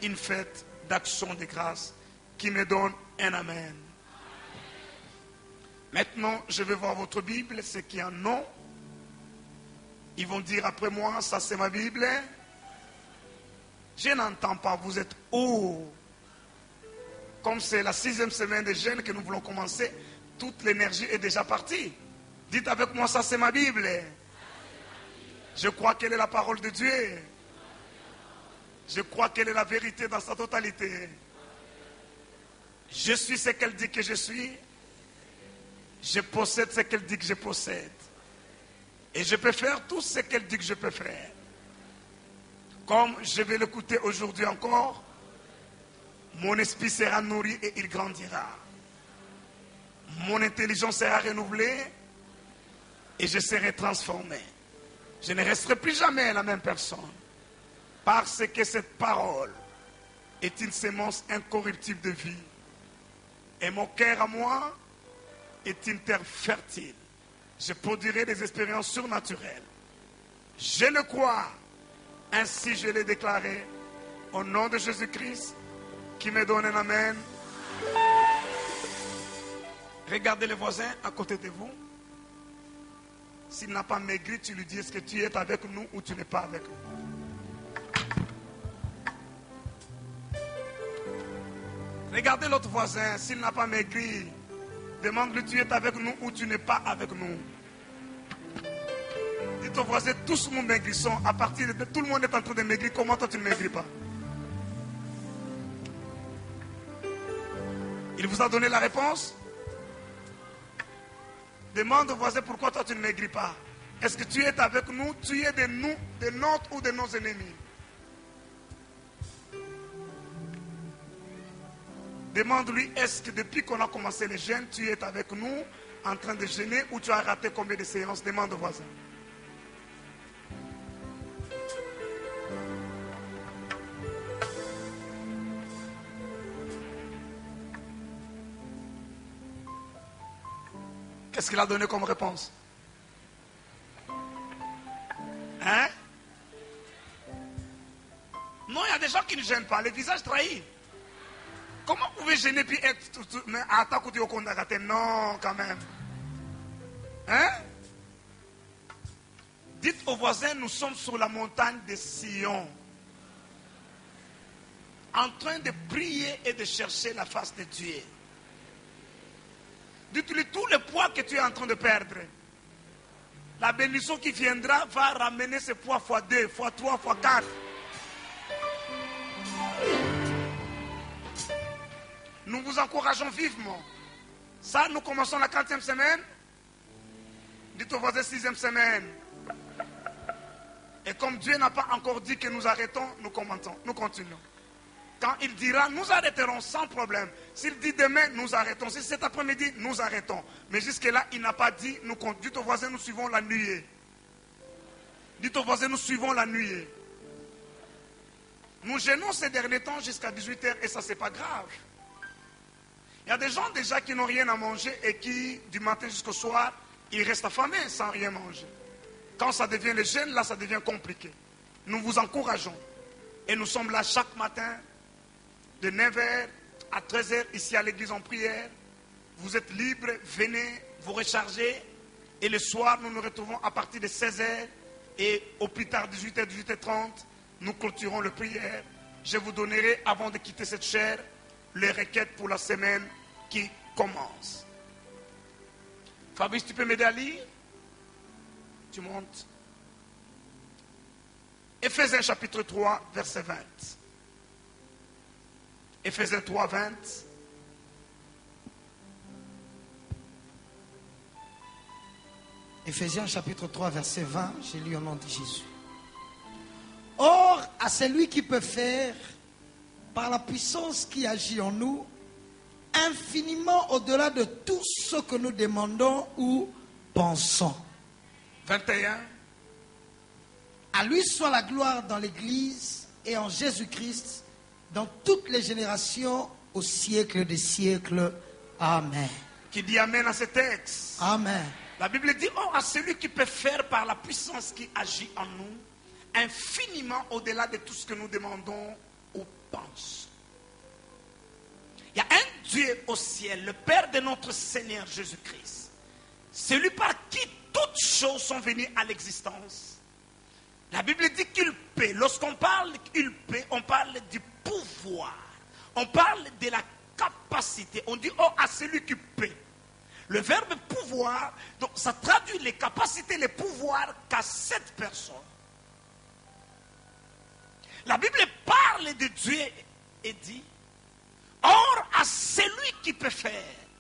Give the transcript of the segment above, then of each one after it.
une fête d'action de grâce qui me donne un amen. Maintenant, je vais voir votre Bible, ceux qui en ont. Ils vont dire après moi, ça c'est ma Bible. Je n'entends pas, vous êtes haut. Comme c'est la 6e semaine de jeûne que nous voulons commencer, toute l'énergie est déjà partie. Dites avec moi, ça c'est ma Bible. Je crois qu'elle est la parole de Dieu. Je crois qu'elle est la vérité dans sa totalité. Je suis ce qu'elle dit que je suis. Je possède ce qu'elle dit que je possède. Et je peux faire tout ce qu'elle dit que je peux faire. Comme je vais l'écouter aujourd'hui encore, mon esprit sera nourri et il grandira. Mon intelligence sera renouvelée et je serai transformé. Je ne resterai plus jamais la même personne. Parce que cette parole est une sémence incorruptible de vie. Et mon cœur à moi est une terre fertile. Je produirai des expériences surnaturelles. Je le crois. Ainsi je l'ai déclaré. Au nom de Jésus-Christ, qui me donne un amen. Regardez le voisin à côté de vous. S'il n'a pas maigri, tu lui dis, est-ce que tu es avec nous ou tu n'es pas avec nous? Regardez l'autre voisin, s'il n'a pas maigri, demande-lui, tu es avec nous ou tu n'es pas avec nous. Dites au voisin, tous nous maigrissons. À partir de tout le monde est en train de maigrir, comment toi tu ne maigris pas? Il vous a donné la réponse? Demande au voisin pourquoi toi tu ne maigris pas. Est-ce que tu es avec nous? Tu es de nous, de notre ou de nos ennemis? Demande-lui, est-ce que depuis qu'on a commencé les jeûnes, tu es avec nous en train de jeûner ou tu as raté combien de séances? Demande au voisin. Qu'est-ce qu'il a donné comme réponse? Hein? Non, il y a des gens qui ne gênent pas, les visages trahis. Comment vous pouvez gêner puis être... Mais attends, non, quand même. Hein? Dites aux voisins, nous sommes sur la montagne de Sion. En train de prier et de chercher la face de Dieu. Dites-lui tout le poids que tu es en train de perdre. La bénédiction qui viendra va ramener ce poids fois 2, fois 3, fois 4. Nous vous encourageons vivement. Ça, nous commençons la 4e semaine. Dites au voisin 6e semaine. Et comme Dieu n'a pas encore dit que nous arrêtons, nous commentons, nous continuons. Quand il dira, nous arrêterons sans problème. S'il dit demain, nous arrêtons. Si cet après-midi, nous arrêtons. Mais jusque-là, il n'a pas dit, nous comptons. Dites au voisin, nous suivons la nuée. Dites au voisin, nous suivons la nuée. Nous jeûnons ces derniers temps jusqu'à 18h et ça, c'est pas grave. Il y a des gens déjà qui n'ont rien à manger et qui, du matin jusqu'au soir, ils restent affamés sans rien manger. Quand ça devient le jeûne, là, ça devient compliqué. Nous vous encourageons. Et nous sommes là chaque matin, de 9h à 13h, ici à l'église en prière. Vous êtes libres, venez vous recharger. Et le soir, nous nous retrouvons à partir de 16h. Et au plus tard, 18h, 18h30, nous clôturons la prière. Je vous donnerai, avant de quitter cette chaire, les requêtes pour la semaine qui commence. Fabrice, tu peux m'aider à lire? Tu montes. Éphésiens chapitre 3, verset 20. Éphésiens 3, 20. Éphésiens chapitre 3, verset 20, j'ai lu au nom de Jésus. Or, à celui qui peut faire, par la puissance qui agit en nous, infiniment au-delà de tout ce que nous demandons ou pensons. 21. À lui soit la gloire dans l'Église et en Jésus-Christ, dans toutes les générations, au siècle des siècles. Amen. Qui dit Amen à ce texte? Amen. La Bible dit, oh, à celui qui peut faire par la puissance qui agit en nous, infiniment au-delà de tout ce que nous demandons ou pensons. Il y a un Dieu au ciel, le Père de notre Seigneur Jésus-Christ. Celui par qui toutes choses sont venues à l'existence. La Bible dit qu'il paie. Lorsqu'on parle qu'il paie, on parle du pouvoir. On parle de la capacité. On dit, oh, à celui qui paie. Le verbe pouvoir, donc ça traduit les capacités, les pouvoirs qu'a cette personne. La Bible parle de Dieu et dit, or à celui qui peut faire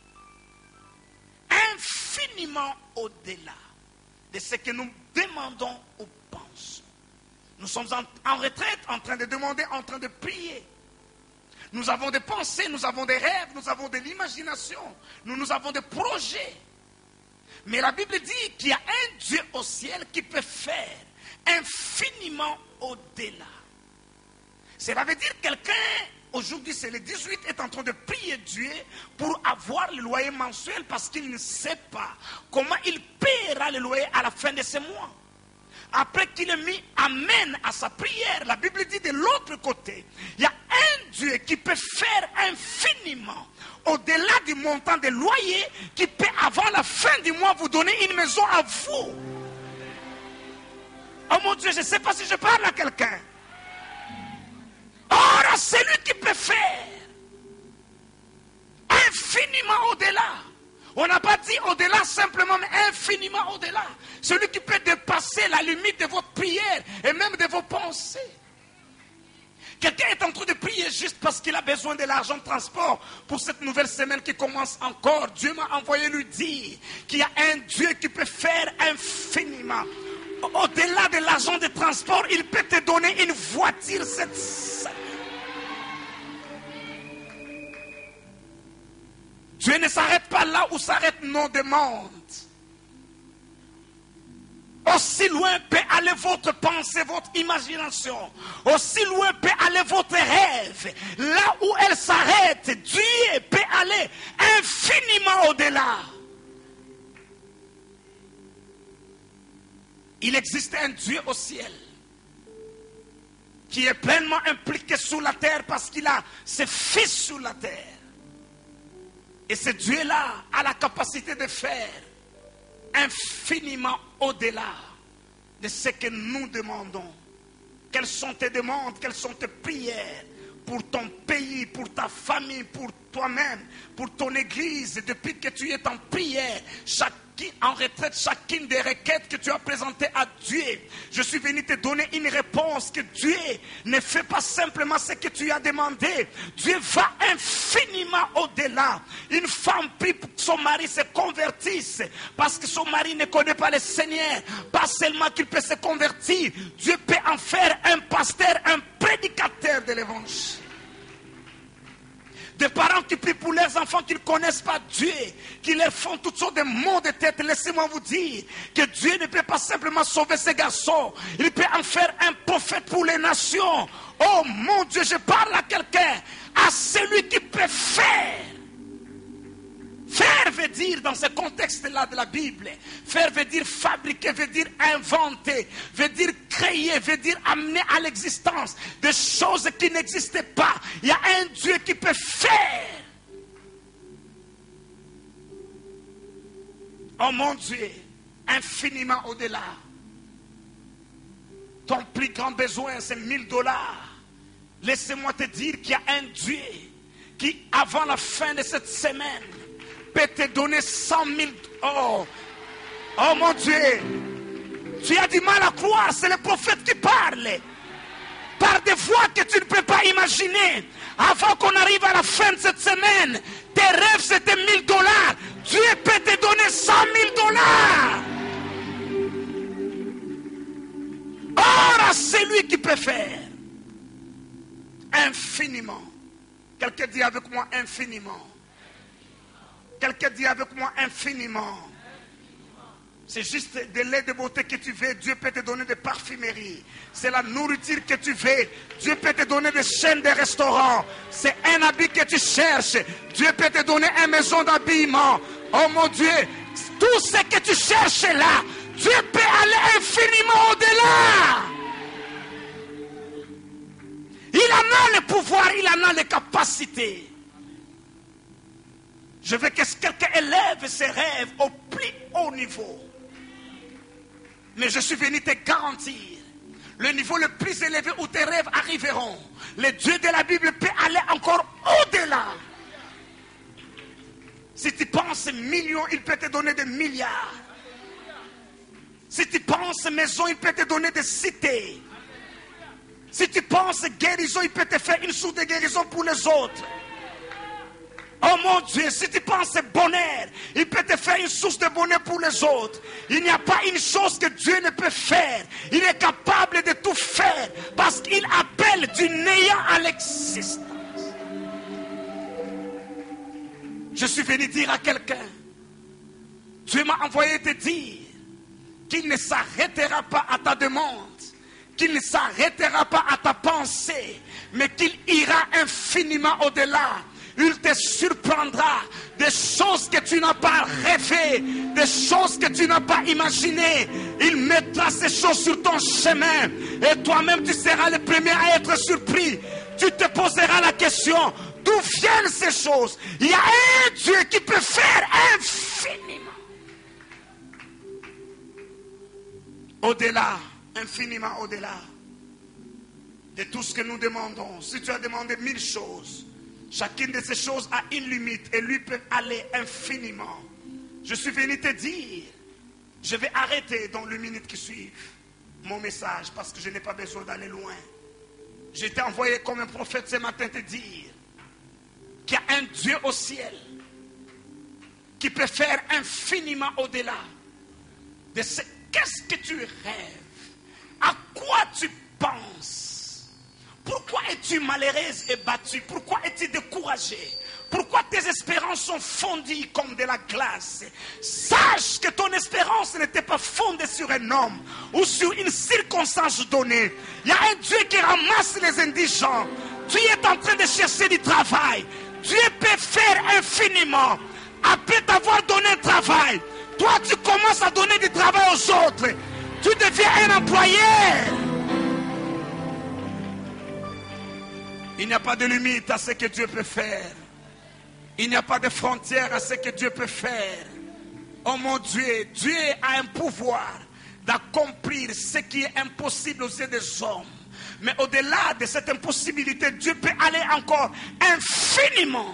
infiniment au-delà de ce que nous demandons ou pensons. Nous sommes en retraite, en train de demander, en train de prier. Nous avons des pensées, nous avons des rêves, nous avons de l'imagination, nous avons des projets. Mais la Bible dit qu'il y a un Dieu au ciel qui peut faire infiniment au-delà. Cela veut dire que quelqu'un, aujourd'hui c'est le 18, est en train de prier Dieu pour avoir le loyer mensuel parce qu'il ne sait pas comment il paiera le loyer à la fin de ce mois. Après qu'il ait mis amen à sa prière, la Bible dit de l'autre côté, il y a un Dieu qui peut faire infiniment au-delà du montant de loyer, qui peut avant la fin du mois vous donner une maison à vous. Oh mon Dieu, je ne sais pas si je parle à quelqu'un. Or, à celui qui peut faire infiniment au-delà. On n'a pas dit au-delà simplement, mais infiniment au-delà. Celui qui peut dépasser la limite de votre prière et même de vos pensées. Quelqu'un est en train de prier juste parce qu'il a besoin de l'argent de transport pour cette nouvelle semaine qui commence encore. Dieu m'a envoyé lui dire qu'il y a un Dieu qui peut faire infiniment. Au-delà de l'argent de transport, il peut te donner une voiture cette semaine. Dieu ne s'arrête pas là où s'arrêtent nos demandes. Aussi loin peut aller votre pensée, votre imagination. Aussi loin peut aller votre rêve. Là où elle s'arrête, Dieu peut aller infiniment au-delà. Il existe un Dieu au ciel qui est pleinement impliqué sur la terre parce qu'il a ses fils sur la terre. Et ce Dieu-là a la capacité de faire infiniment au-delà de ce que nous demandons. Quelles sont tes demandes, quelles sont tes prières pour ton pays, pour ta famille, pour toi-même, pour ton église, depuis que tu es en prière, en retraite, chacune des requêtes que tu as présentées à Dieu. Je suis venu te donner une réponse que Dieu ne fait pas simplement ce que tu as demandé. Dieu va infiniment au-delà. Une femme prie pour que son mari se convertisse parce que son mari ne connaît pas le Seigneur. Pas seulement qu'il peut se convertir, Dieu peut en faire un pasteur, un prédicateur de l'évangile. Des parents qui prient pour leurs enfants qui ne connaissent pas Dieu, qui leur font toutes sortes de maux de tête. Laissez-moi vous dire que Dieu ne peut pas simplement sauver ces garçons. Il peut en faire un prophète pour les nations. Oh mon Dieu, je parle à quelqu'un, à celui qui peut faire. Faire veut dire, dans ce contexte-là de la Bible, faire veut dire fabriquer, veut dire inventer, veut dire créer, veut dire amener à l'existence des choses qui n'existaient pas. Il y a un Dieu qui peut faire. Oh mon Dieu, infiniment au-delà. Ton plus grand besoin, c'est $1000. Laissez-moi te dire qu'il y a un Dieu qui, avant la fin de cette semaine, peut te donner 100 000. Oh mon Dieu, tu as du mal à croire, c'est le prophète qui parle. Par des voix que tu ne peux pas imaginer. Avant qu'on arrive à la fin de cette semaine, tes rêves c'était $1000. Dieu peut te donner 100 000. Or à celui qui peut faire infiniment. Quelqu'un dit avec moi infiniment. Quelqu'un dit avec moi infiniment. C'est juste des laits de beauté que tu veux. Dieu peut te donner des parfumeries. C'est la nourriture que tu veux. Dieu peut te donner des chaînes de restaurants. C'est un habit que tu cherches. Dieu peut te donner une maison d'habillement. Oh mon Dieu, tout ce que tu cherches là, Dieu peut aller infiniment au-delà. Il en a les pouvoirs, il en a les capacités. Je veux que quelqu'un élève ses rêves au plus haut niveau. Mais je suis venu te garantir, le niveau le plus élevé où tes rêves arriveront, le Dieu de la Bible peut aller encore au-delà. Si tu penses millions, il peut te donner des milliards. Si tu penses maison, il peut te donner des cités. Si tu penses guérison, il peut te faire une source de guérison pour les autres. Oh mon Dieu, si tu penses bonheur, il peut te faire une source de bonheur pour les autres. Il n'y a pas une chose que Dieu ne peut faire. Il est capable de tout faire parce qu'il appelle du néant à l'existence. Je suis venu dire à quelqu'un, Dieu m'a envoyé te dire qu'il ne s'arrêtera pas à ta demande, qu'il ne s'arrêtera pas à ta pensée, mais qu'il ira infiniment au-delà. Il te surprendra des choses que tu n'as pas rêvé, des choses que tu n'as pas imaginées. Il mettra ces choses sur ton chemin et toi-même tu seras le premier à être surpris. Tu te poseras la question, d'où viennent ces choses? Il y a un Dieu qui peut faire infiniment. Au-delà, infiniment au-delà de tout ce que nous demandons. Si tu as demandé 1000 choses, chacune de ces choses a une limite et lui peut aller infiniment. Je suis venu te dire, je vais arrêter dans les minutes qui suivent mon message parce que je n'ai pas besoin d'aller loin. J'ai été envoyé comme un prophète ce matin te dire qu'il y a un Dieu au ciel qui peut faire infiniment au-delà de ce qu'est-ce que tu rêves, à quoi tu penses. Pourquoi es-tu malheureuse et battue? Pourquoi es-tu découragée? Pourquoi tes espérances sont fondues comme de la glace? Sache que ton espérance n'était pas fondée sur un homme ou sur une circonstance donnée. Il y a un Dieu qui ramasse les indigents. Tu es en train de chercher du travail. Dieu peut faire infiniment. Après t'avoir donné un travail, toi tu commences à donner du travail aux autres. Tu deviens un employeur. Il n'y a pas de limite à ce que Dieu peut faire. Il n'y a pas de frontière à ce que Dieu peut faire. Oh mon Dieu, Dieu a un pouvoir d'accomplir ce qui est impossible aux yeux des hommes. Mais au-delà de cette impossibilité, Dieu peut aller encore infiniment.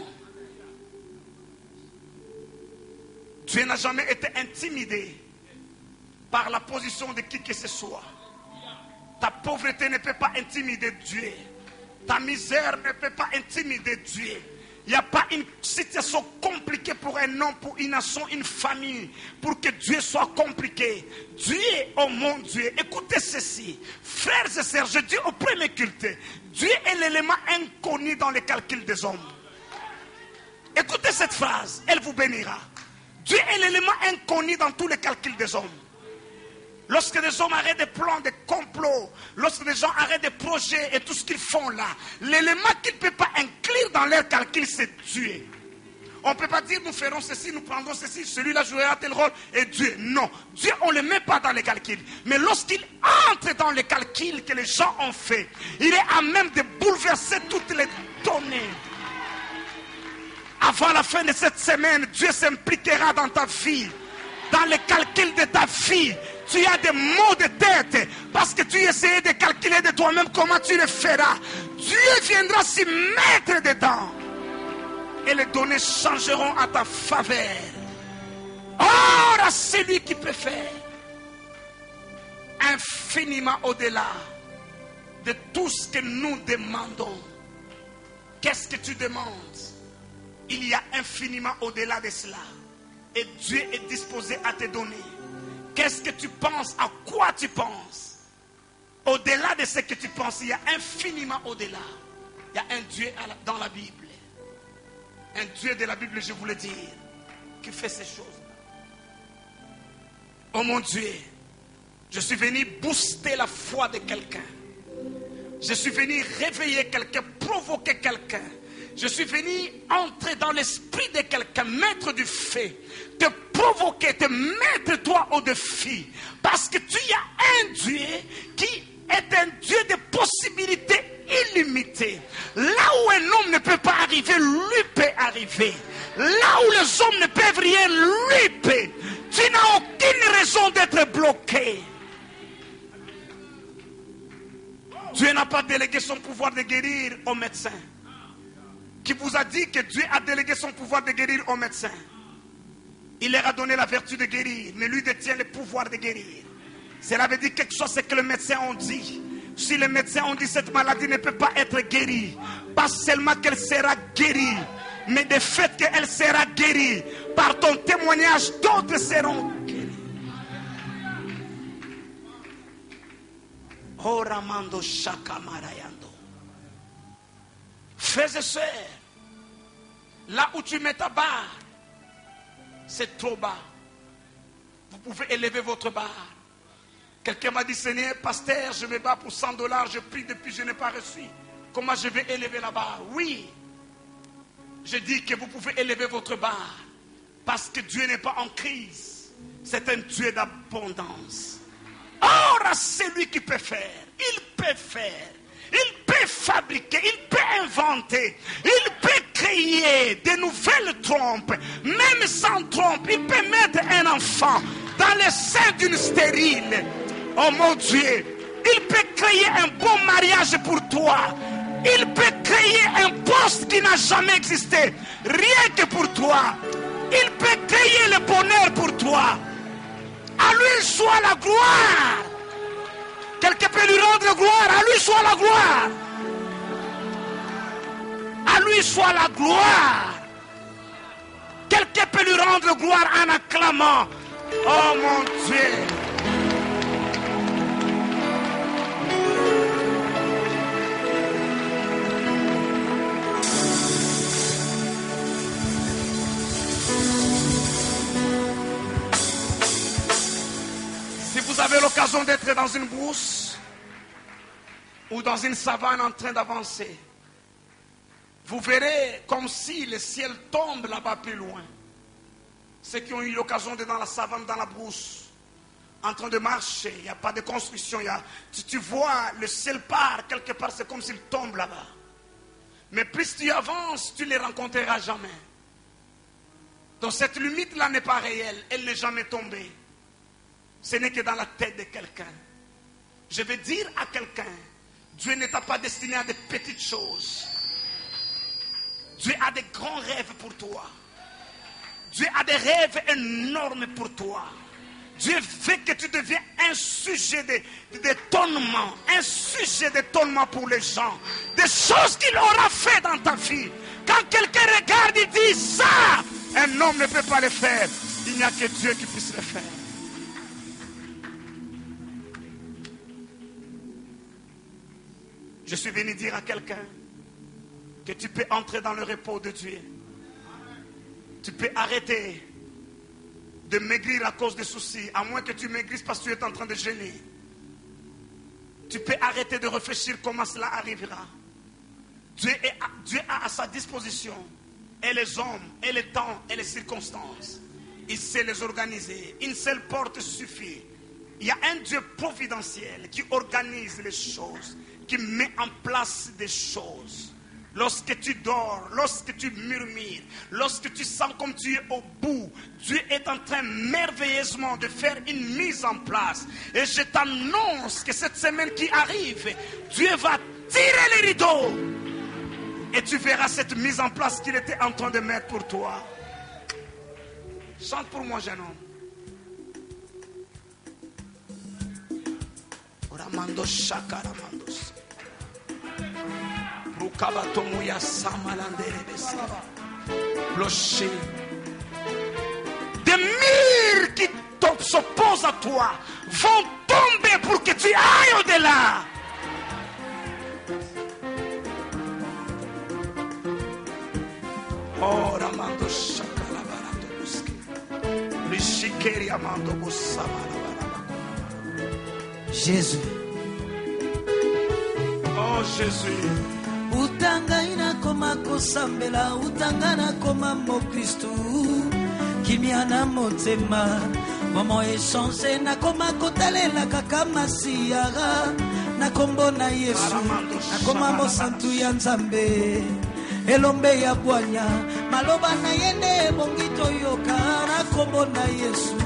Dieu n'a jamais été intimidé par la position de qui que ce soit. Ta pauvreté ne peut pas intimider Dieu. Ta misère ne peut pas intimider Dieu. Il n'y a pas une situation compliquée pour un homme, pour une nation, une famille, pour que Dieu soit compliqué. Dieu, oh mon Dieu, écoutez ceci. Frères et sœurs, je dis au premier culte, Dieu est l'élément inconnu dans les calculs des hommes. Écoutez cette phrase, elle vous bénira. Dieu est l'élément inconnu dans tous les calculs des hommes. Lorsque les hommes arrêtent des plans, des complots, lorsque les gens arrêtent des projets et tout ce qu'ils font là, l'élément qu'ils ne peuvent pas inclure dans leur calcul, c'est Dieu. On ne peut pas dire nous ferons ceci, nous prendrons ceci, celui-là jouera tel rôle et Dieu. Non, Dieu on ne le met pas dans les calculs. Mais lorsqu'il entre dans les calculs que les gens ont fait, il est à même de bouleverser toutes les données. Avant la fin de cette semaine, Dieu s'impliquera dans ta vie, dans les calculs de ta vie. Tu as des maux de tête parce que tu essayais de calculer de toi-même comment tu le feras. Dieu viendra s'y mettre dedans et les données changeront à ta faveur. Or à celui qui peut faire infiniment au-delà de tout ce que nous demandons. Qu'est-ce que tu demandes? Il y a infiniment au-delà de cela. Et Dieu est disposé à te donner. Qu'est-ce que tu penses? À quoi tu penses? Au-delà de ce que tu penses, il y a infiniment au-delà. Il y a un Dieu dans la Bible. Un Dieu de la Bible, je voulais dire, qui fait ces choses-là. Oh mon Dieu, je suis venu booster la foi de quelqu'un. Je suis venu réveiller quelqu'un, provoquer quelqu'un. Je suis venu entrer dans l'esprit de quelqu'un, mettre du fait, te provoquer, te mettre toi au défi. Parce que tu as un Dieu qui est un Dieu de possibilités illimitées. pas délégué son pouvoir de guérir aux médecins? Qui vous a dit que Dieu a délégué son pouvoir de guérir aux médecins? Il leur a donné la vertu de guérir, mais lui détient le pouvoir de guérir. Cela veut dire quelque chose, c'est que les médecins ont dit. Si les médecins ont dit cette maladie ne peut pas être guérie, pas seulement qu'elle sera guérie, mais de fait qu'elle sera guérie, par ton témoignage, d'autres seront guéris. Oramando shakamarayando. Frères et sœurs, là où tu mets ta barre, c'est trop bas. Vous pouvez élever votre barre. Quelqu'un m'a dit, Seigneur, pasteur, je me bats pour $100, je prie depuis, je n'ai pas reçu. Comment je vais élever la barre? Oui, je dis que vous pouvez élever votre barre parce que Dieu n'est pas en crise. C'est un Dieu d'abondance. Or, c'est lui qui peut faire. Il peut faire. Il peut fabriquer. Il peut inventer. Il peut créer de nouvelles trompes. Même sans trompe, il peut mettre un enfant dans le sein d'une stérile. Oh mon Dieu, il peut créer un bon mariage pour toi. Il peut créer un poste qui n'a jamais existé, rien que pour toi. Il peut créer le bonheur pour toi. À lui soit la gloire. Quelqu'un peut lui rendre gloire. À lui soit la gloire. À lui soit la gloire. Quelqu'un peut lui rendre gloire en acclamant. Oh mon Dieu. Si vous avez l'occasion d'être dans une brousse ou dans une savane en train d'avancer, vous verrez comme si le ciel tombe là-bas plus loin. Ceux qui ont eu l'occasion d'être dans la savane, dans la brousse, en train de marcher, il n'y a pas de construction, tu vois le ciel part quelque part, c'est comme s'il tombe là-bas. Mais plus tu avances, tu ne les rencontreras jamais. Donc cette limite-là n'est pas réelle, elle n'est jamais tombée. Ce n'est que dans la tête de quelqu'un. Je vais dire à quelqu'un, Dieu ne t'a pas destiné à des petites choses. Dieu a des grands rêves pour toi. Dieu a des rêves énormes pour toi. Dieu veut que tu deviennes un sujet d'étonnement, un sujet d'étonnement pour les gens. Des choses qu'il aura fait dans ta vie. Quand quelqu'un regarde, il dit ça, un homme ne peut pas le faire. Il n'y a que Dieu qui puisse le faire. Je suis venu dire à quelqu'un que tu peux entrer dans le repos de Dieu. Tu peux arrêter de maigrir à cause des soucis, à moins que tu maigrisses parce que tu es en train de jeûner. Tu peux arrêter de réfléchir comment cela arrivera. Dieu a à sa disposition et les hommes, et les temps, et les circonstances. Il sait les organiser. Une seule porte suffit. Il y a un Dieu providentiel qui organise les choses, qui met en place des choses. Lorsque tu dors, lorsque tu murmures, lorsque tu sens comme tu es au bout, Dieu est en train merveilleusement de faire une mise en place. Et je t'annonce que cette semaine qui arrive, Dieu va tirer les rideaux. Et tu verras cette mise en place qu'il était en train de mettre pour toi. Chante pour moi, jeune homme. Oramando shakaramandos. Des murs qui s'opposent à toi vont tomber pour que tu ailles au-delà. Oh, Ramando Shakalabarando Buski. Rishikeri Amando Bussamana. Jésus. Oh Jésus. Utangaina koma kosambela, utangana koma mokristu. Kimiana motema, mamo echange na koma kotalela kaka masiara. Na kombo na Yesu, na koma mosantu ya Nzambe. Elombe ya bwanya, maloba na yende bongito yoka. Na kombo na Yesu,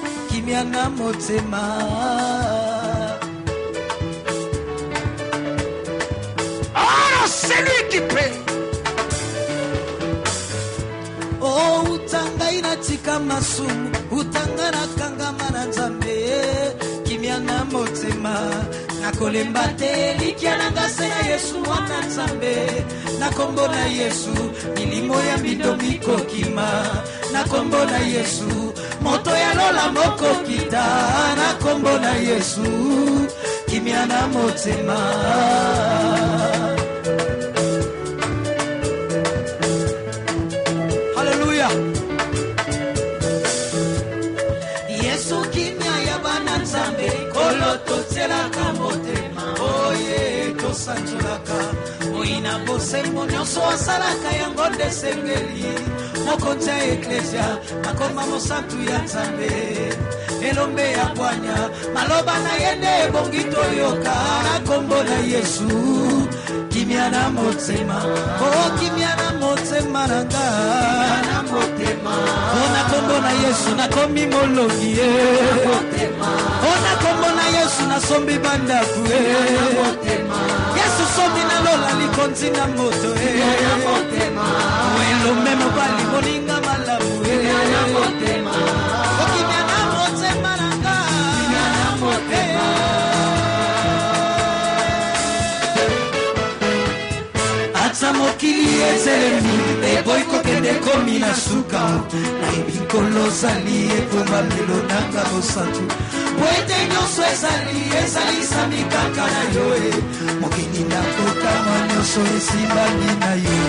kimiana motema. occupé. Oh, utanga inatika masumu, utanga na kangama na nzambe, kimya na motema, na kolemba te likia na ngase na Yesu mwana nzambe, na kombo na Yesu, milimo ya midomiko kima, na kombo na Yesu, moto ya lola moko kita, na kombo na Yesu, kimya na motema. Yesu kimya ya bana nzambe koloto tela kamotema oye to sanjulaka oina bose monyoso asalaka yango desengeli mokonzi ya eklesia makoma mosantu ya nzambe elombe ya bwanya maloba na yende ebongito yoka na kombo na Yesu kimya na motema oh kimya na motema nanga na motema ona kombo na Yesu na komi molongi motema ona kombo na Yesu na sombi banda kuwe motema Yesu sombi na lola likonzi na moto motema welo memo bali moninga malamu motema o kimya na motema nanga kimya na motema. Mokili ezelemi eboiko kende komi na suka na ibikolo zali eboma milonanga mosantu poete nyonso ezali sami kaka na yo mokili na kokama nyonso esimbani na yo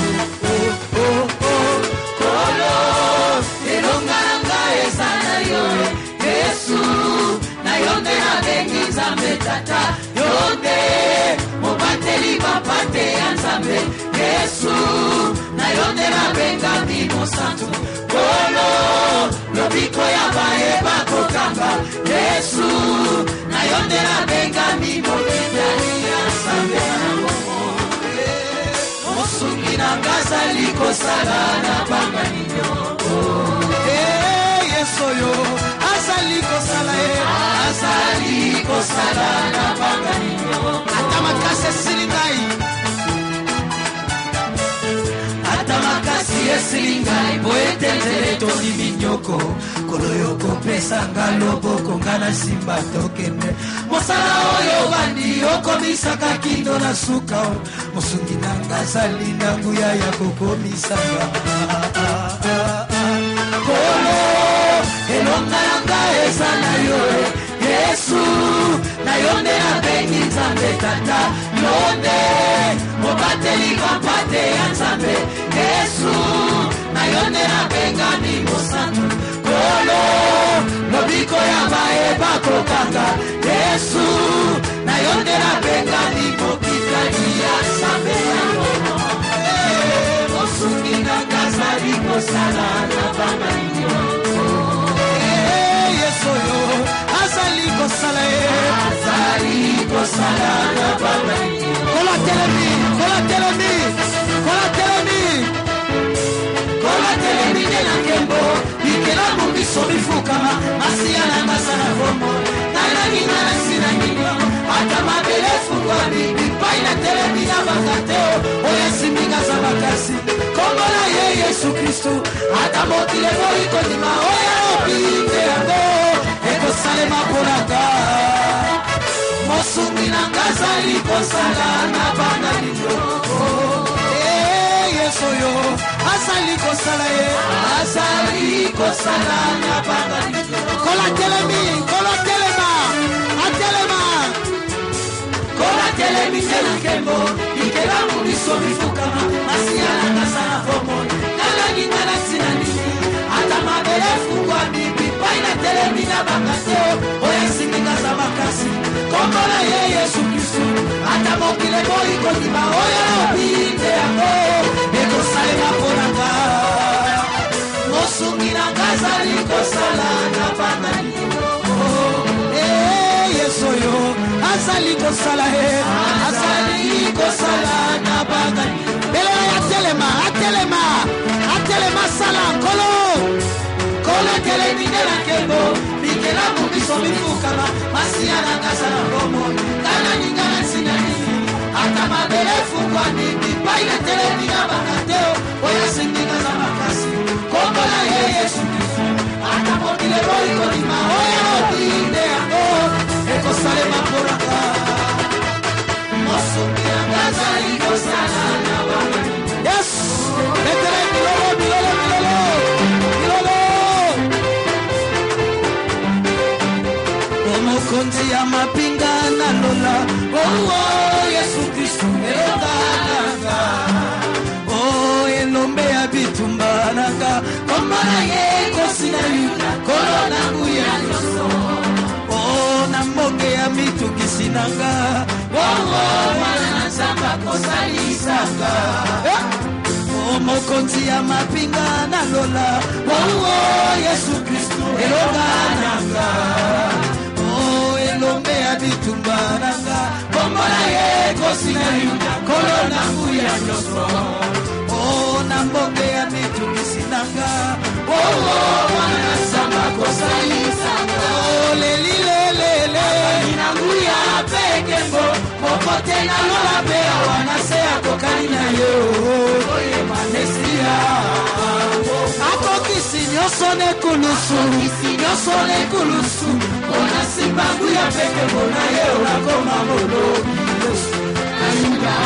kolo elonga nanga eza na yo Yesu na yo nde nabengi nzambe tata yo nde mobateli bapate ya nzambe Yesu na yo nde nabenga Bimo Santu kolo lobiko ya baeba kokanga Yesu na yo nde nabenga Bimo kitali ya nzambe mosungi na ngazali kosala na banga ninyo Yesu yo azali kosala na banga ninyo atamakase silingai atamakasi esilingai boetenzele toni minyoko koloyoko pesa ngaloboko ngana simba tokende mosala oyo bandi okomisaka kindo na suka mosungi nanga zali nanguya ya kokomisanga kolo elonga yanga eza na yo Yesu na yo nde nabengi nzambe tata yo nde mobateli bapate ya nzambe Yesu na yo nde nabenga Bimo Santu kolo lobiko ya baeba kokanga Yesu na yo nde nabenga Bimo kitali ya nzambe mosungi nanga zali kosala na banga ninyo Yesu yo azali kosala na banga ninyo kola telemi nena kembo ikela mumbiso bifukama masiya na masana fomo nana nina na sina ninyo ata mabele fungwani bipai na telemi na bakateo oya siminga za bakasi kombo na ye Yesu Kristu ata mokile boiko ndima oya opite yango ekosalema polaka mosungi na ngazali kosala na banga ninyo Yesu yo azali kosala na banga ninyo kola telemi tena kembo ikela mubiso bifukama masiya na ngasana fomo nana ningana tina nini ata mabele fungwa bibi paina telemi na bakateo oya siminga za bakasi kombo na ye Yesu Kristu ata mokile boyi kondima oya opite yango ekosalema polanga mosungi na ngazali kosala na banga ninyo Yesu yo azali kosala na banga bele atelema sala kolo telemi na kembo bikela mubiso bifukama masiya na ngasa na bomo kana ningana sinani ata mabele fungwani bipa ngai natelemi na bangateo oya singika za makasi kombola ye Yesu Kristo atamokile boliko lima oya otinde yango ekosalema mponanga mosuki yanga azali kosala na bana yes letele bilolo omokonzi ya mapinga na lola oh Yesu Kristo elongananga oh elombe ya bitumba nanga komana ye kosina yuda kolona nguya nyonso oh na mbonge ya mitukisi nanga oh mana nzamba kosalisanga mokonzi ya mapinga na lola oh Yesu Kristo elongananga oh elombe ya bitumba nanga komona ye kosina yuda kolona nguya nyonso oh na mbonge ya mitukisi nanga oh mana nzamba kosalisanga oh lelilelele na nguya pekembo popote na lola pe wanase akokani na yo oye manesia akokisi nyonso nekulusu ona simbangu ya pekembo na ye onakoma molobi ayuda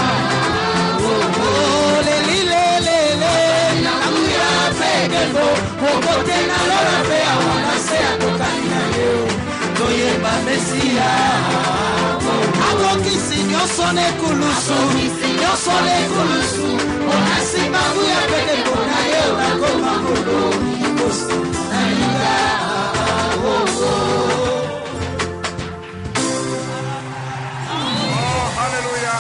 lelilelele na nguya pekembo popote na lola pe wanase akokani na yo toyeba mesia akokisi nyonso nekulusu onasimangu ya pekembo na ye onakoma molobi ayuda Alléluia.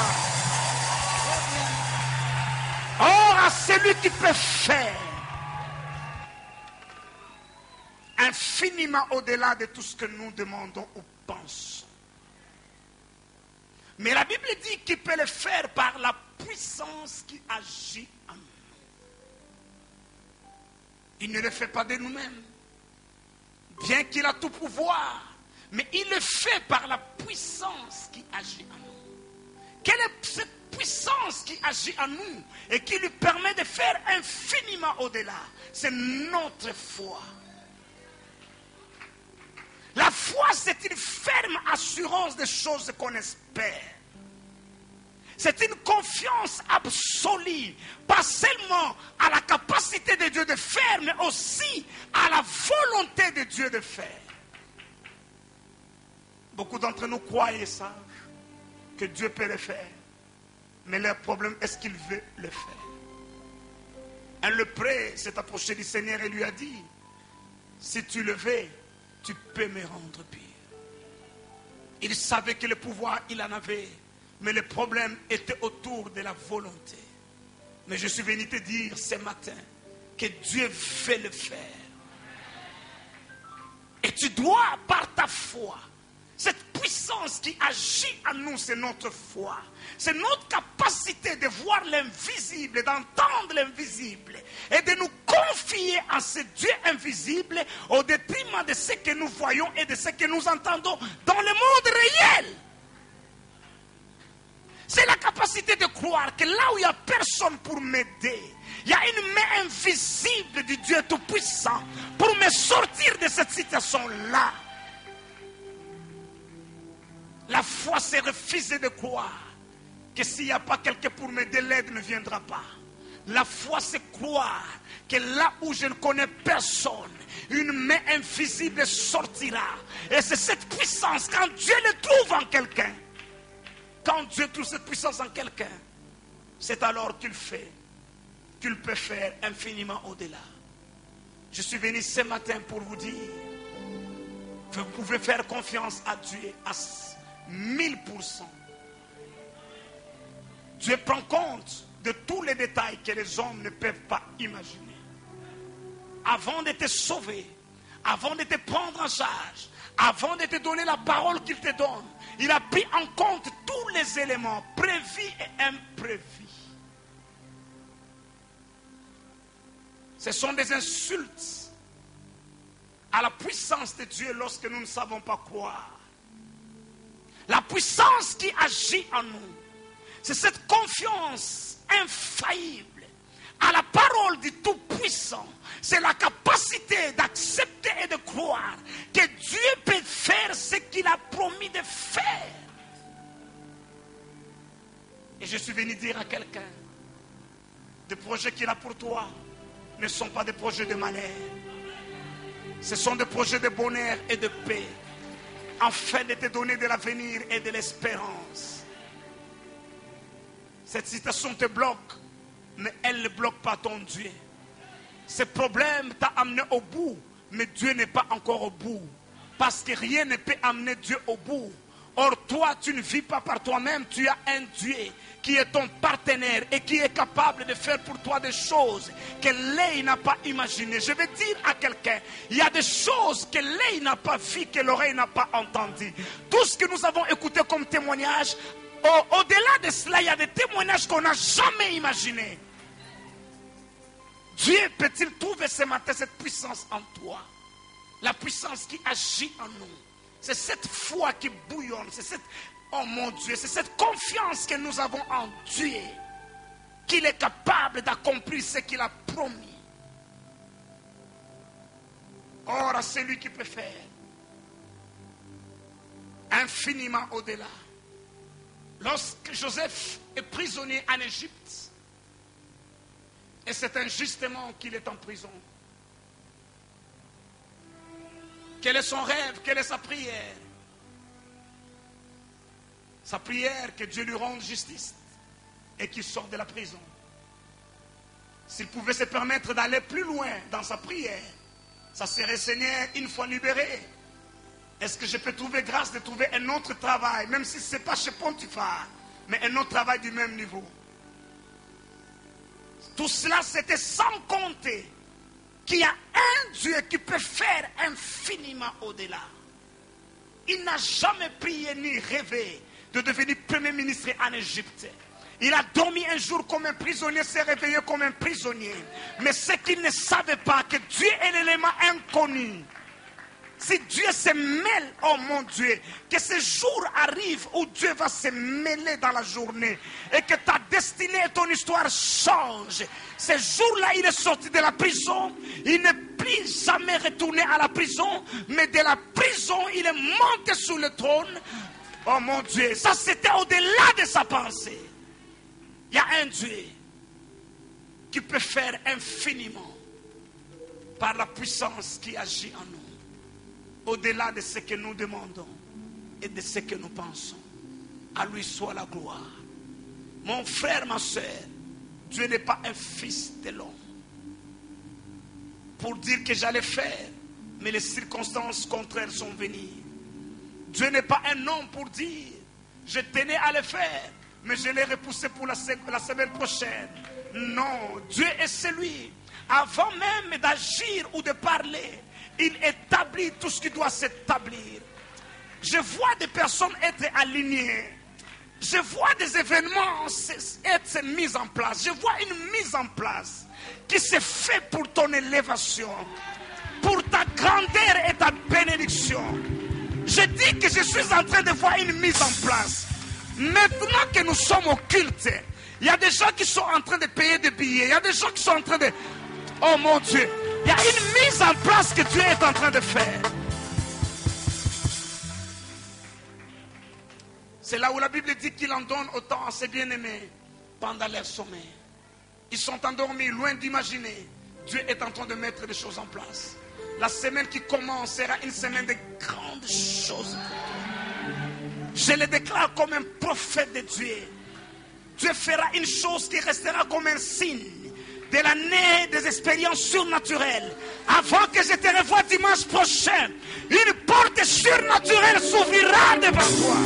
Or à celui qui peut faire infiniment au-delà de tout ce que nous demandons ou pensons. Mais la Bible dit qu'il peut le faire par la puissance qui agit en nous. Il ne le fait pas de nous-mêmes, bien qu'il a tout pouvoir, mais il le fait par la puissance qui agit en nous. Quelle est cette puissance qui agit en nous et qui lui permet de faire infiniment au-delà? C'est notre foi. La foi, c'est une ferme assurance des choses qu'on espère. C'est une confiance absolue, pas seulement à la capacité de Dieu de faire, mais aussi à la volonté de Dieu de faire. Beaucoup d'entre nous croient et savent que Dieu peut le faire. Mais leur problème, est-ce qu'il veut le faire? Un lépreux s'est approché du Seigneur et lui a dit, si tu le veux, tu peux me rendre pire. Il savait que le pouvoir, il en avait. Mais le problème était autour de la volonté. Mais je suis venu te dire ce matin que Dieu veut le faire. Et tu dois, par ta foi, cette puissance qui agit en nous, c'est notre foi. C'est notre capacité de voir l'invisible, d'entendre l'invisible et de nous confier à ce Dieu invisible au détriment de ce que nous voyons et de ce que nous entendons dans le monde réel. C'est la capacité de croire que là où il n'y a personne pour m'aider, il y a une main invisible du Dieu Tout-Puissant pour me sortir de cette situation-là. La foi, c'est refuser de croire que s'il n'y a pas quelqu'un pour m'aider, l'aide ne viendra pas. La foi, c'est croire que là où je ne connais personne, une main invisible sortira. Et c'est cette puissance, quand Dieu le trouve en quelqu'un, quand Dieu trouve cette puissance en quelqu'un, c'est alors qu'il peut faire infiniment au-delà. Je suis venu ce matin pour vous dire, vous pouvez faire confiance à Dieu à 1000%. Dieu prend compte de tous les détails que les hommes ne peuvent pas imaginer. Avant de te sauver, avant de te prendre en charge, avant de te donner la parole qu'il te donne, il a pris en compte tous les éléments prévus et imprévus. Ce sont des insultes à la puissance de Dieu lorsque nous ne savons pas croire. La puissance qui agit en nous, c'est cette confiance infaillible à la parole du Tout-Puissant, c'est la capacité d'accepter et de croire que Dieu peut faire ce qu'il a promis de faire. Et je suis venu dire à quelqu'un, des projets qu'il a pour toi ne sont pas des projets de malheur. Ce sont des projets de bonheur et de paix, afin de te donner de l'avenir et de l'espérance. Cette situation te bloque, mais elle ne bloque pas ton Dieu. Ce problème t'a amené au bout, mais Dieu n'est pas encore au bout. Parce que rien ne peut amener Dieu au bout. Or, toi, tu ne vis pas par toi-même. Tu as un Dieu qui est ton partenaire et qui est capable de faire pour toi des choses que l'œil n'a pas imaginées. Je vais dire à quelqu'un, il y a des choses que l'œil n'a pas vues, que l'oreille n'a pas entendues. Tout ce que nous avons écouté comme témoignage, au-delà de cela, il y a des témoignages qu'on n'a jamais imaginés. Dieu peut-il trouver ce matin cette puissance en toi? La puissance qui agit en nous. C'est cette foi qui bouillonne. C'est cette, oh mon Dieu, c'est cette confiance que nous avons en Dieu. Qu'il est capable d'accomplir ce qu'il a promis. Or, à celui qui peut faire infiniment au-delà. Lorsque Joseph est prisonnier en Égypte, et c'est injustement qu'il est en prison. Quel est son rêve? Quelle est sa prière? Sa prière, que Dieu lui rende justice et qu'il sorte de la prison. S'il pouvait se permettre d'aller plus loin dans sa prière, ça serait: Seigneur, une fois libéré, est-ce que je peux trouver grâce de trouver un autre travail, même si ce n'est pas chez Potiphar, mais un autre travail du même niveau? Tout cela, c'était sans compter qu'il y a un Dieu qui peut faire infiniment au-delà. Il n'a jamais prié ni rêvé de devenir premier ministre en Égypte. Il a dormi un jour comme un prisonnier, s'est réveillé comme un prisonnier. Mais ce qu'il ne savait pas, que Dieu est l'élément inconnu. Si Dieu se mêle, oh mon Dieu, que ce jour arrive où Dieu va se mêler dans la journée et que ta destinée et ton histoire changent. Ce jour-là, il est sorti de la prison, il n'est plus jamais retourné à la prison, mais de la prison, il est monté sur le trône. Oh mon Dieu, ça c'était au-delà de sa pensée. Il y a un Dieu qui peut faire infiniment par la puissance qui agit en nous. Au-delà de ce que nous demandons et de ce que nous pensons. À lui soit la gloire. Mon frère, ma soeur, Dieu n'est pas un fils de l'homme pour dire que j'allais faire, mais les circonstances contraires sont venues. Dieu n'est pas un homme pour dire je tenais à le faire, mais je l'ai repoussé pour la semaine prochaine. Non, Dieu est celui, avant même d'agir ou de parler, il établit tout ce qui doit s'établir. Je vois des personnes être alignées. Je vois des événements être mis en place. Je vois une mise en place qui se fait pour ton élévation, pour ta grandeur et ta bénédiction. Je dis que je suis en train de voir une mise en place. Maintenant que nous sommes au culte, il y a des gens qui sont en train de payer des billets. Il y a des gens qui sont en train de... Oh mon Dieu! Il y a une mise en place que Dieu est en train de faire. C'est là où la Bible dit qu'il en donne autant à ses bien-aimés pendant leur sommeil. Ils sont endormis, loin d'imaginer. Dieu est en train de mettre des choses en place. La semaine qui commence sera une semaine de grandes choses. Je le déclare comme un prophète de Dieu. Dieu fera une chose qui restera comme un signe de l'année des expériences surnaturelles. Avant que je te revoie dimanche prochain, une porte surnaturelle s'ouvrira devant toi.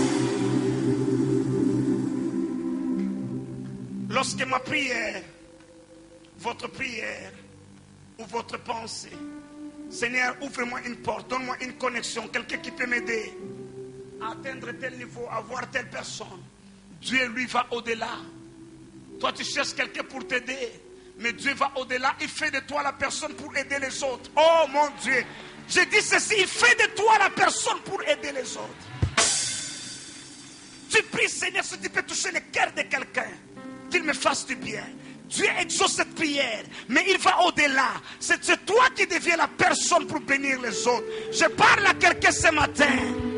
Lorsque ma prière, votre prière ou votre pensée, Seigneur, ouvre-moi une porte, donne-moi une connexion, quelqu'un qui peut m'aider à atteindre tel niveau, à voir telle personne. Dieu, lui, va au-delà. Toi, tu cherches quelqu'un pour t'aider. Mais Dieu va au-delà, il fait de toi la personne pour aider les autres. Oh mon Dieu, je dis ceci, il fait de toi la personne pour aider les autres. Tu pries, Seigneur, si tu peux toucher le cœur de quelqu'un, qu'il qu'il me fasse du bien. Dieu exauce cette prière, mais il va au-delà. C'est toi qui deviens la personne pour bénir les autres. Je parle à quelqu'un ce matin.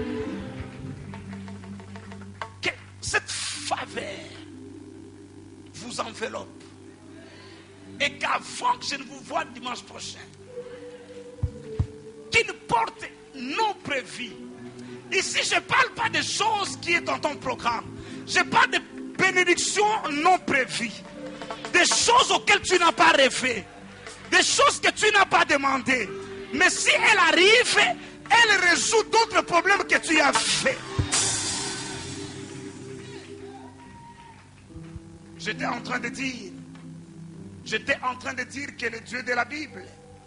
Que cette faveur vous enveloppe. Et qu'avant que je ne vous voie dimanche prochain, qu'une porte non prévue. Ici, je ne parle pas de choses qui sont dans ton programme. Je parle de bénédictions non prévues. Des choses auxquelles tu n'as pas rêvé. Des choses que tu n'as pas demandées. Mais si elle arrive, elle résout d'autres problèmes que tu as fait. J'étais en train de dire que le Dieu de la Bible,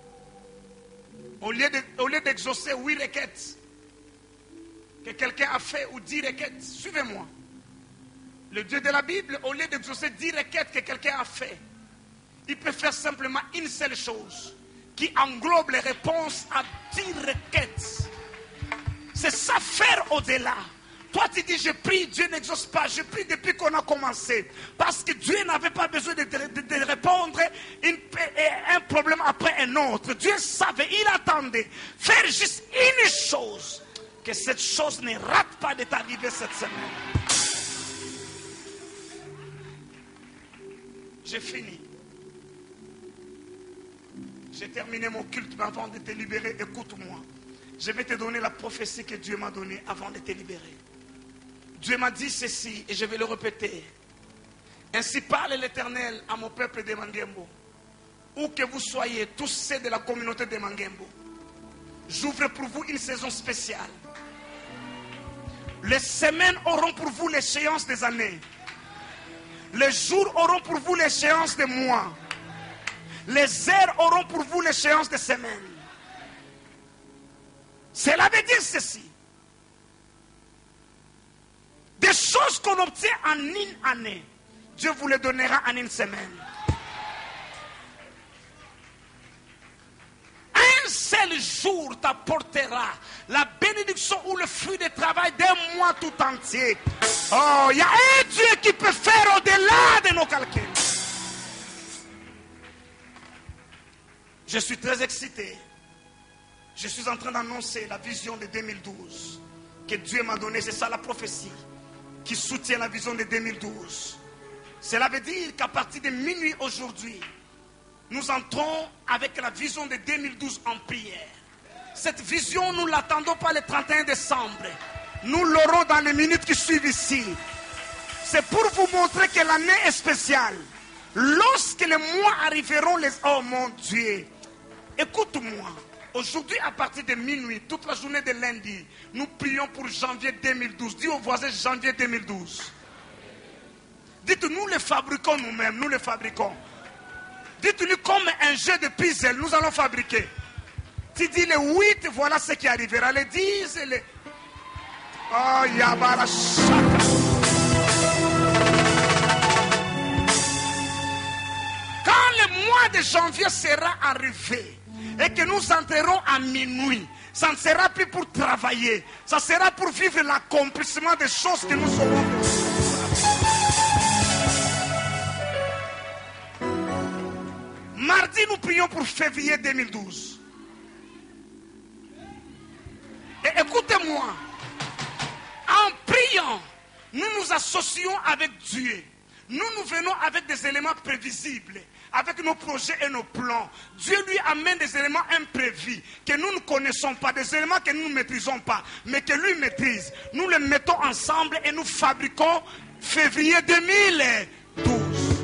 au lieu d'exaucer 8 requêtes que quelqu'un a fait ou 10 requêtes, suivez-moi. Le Dieu de la Bible, au lieu d'exaucer 10 requêtes que quelqu'un a fait, il peut faire simplement une seule chose qui englobe les réponses à 10 requêtes. C'est ça, faire au-delà. Toi tu dis je prie, Dieu n'exauce pas. Je prie depuis qu'on a commencé. Parce que Dieu n'avait pas besoin de répondre un problème après un autre. Dieu savait, il attendait. Faire juste une chose. Que cette chose ne rate pas de t'arriver cette semaine. J'ai fini. J'ai terminé mon culte, mais avant de te libérer, écoute-moi. Je vais te donner la prophétie que Dieu m'a donnée avant de te libérer. Dieu m'a dit ceci, et je vais le répéter. Ainsi parle l'Éternel à mon peuple de Mangembo. Où que vous soyez, tous ceux de la communauté de Mangembo, j'ouvre pour vous une saison spéciale. Les semaines auront pour vous l'échéance des années. Les jours auront pour vous l'échéance des mois. Les heures auront pour vous l'échéance des semaines. Cela veut dire ceci. Des choses qu'on obtient en une année, Dieu vous les donnera en une semaine. Un seul jour t'apportera la bénédiction ou le fruit du travail d'un mois tout entier. Oh, il y a un Dieu qui peut faire au-delà de nos calculs. Je suis très excité. Je suis en train d'annoncer la vision de 2012 que Dieu m'a donnée. C'est ça la prophétie qui soutient la vision de 2012. Cela veut dire qu'à partir de minuit aujourd'hui, nous entrons avec la vision de 2012 en prière. Cette vision, nous ne l'attendons pas le 31 décembre. Nous l'aurons dans les minutes qui suivent ici. C'est pour vous montrer que l'année est spéciale. Lorsque les mois arriveront, oh mon Dieu, écoute-moi. Aujourd'hui, à partir de minuit, toute la journée de lundi, nous prions pour janvier 2012. Dis aux voisins janvier 2012. Dites, nous les fabriquons nous-mêmes, nous les fabriquons. Dites-lui comme un jeu de puzzle, nous allons fabriquer. Tu dis les 8, voilà ce qui arrivera. Les 10, les... Oh, Yabara Shaka. Quand le mois de janvier sera arrivé et que nous entrerons à minuit, ça ne sera plus pour travailler, ça sera pour vivre l'accomplissement des choses que nous aurons. Mardi, nous prions pour février 2012. Et écoutez-moi, en priant, nous nous associons avec Dieu. Nous venons avec des éléments prévisibles, avec nos projets et nos plans. Dieu lui amène des éléments imprévus que nous ne connaissons pas, des éléments que nous ne maîtrisons pas, mais que lui maîtrise. Nous les mettons ensemble et nous fabriquons février 2012.